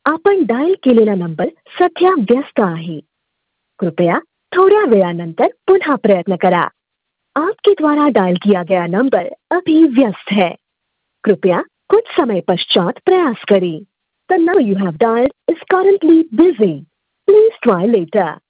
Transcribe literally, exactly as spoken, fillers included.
आपण डायल केलेला नंबर सध्या व्यस्त आहे. कृपया थोड्या वेळानंतर पुनः प्रयत्न करा. आपके द्वारा डायल किया गया नंबर अभी व्यस्त है. कृपया कुछ समय पश्चात प्रयास करें. The number you have dialed is currently busy. Please try later.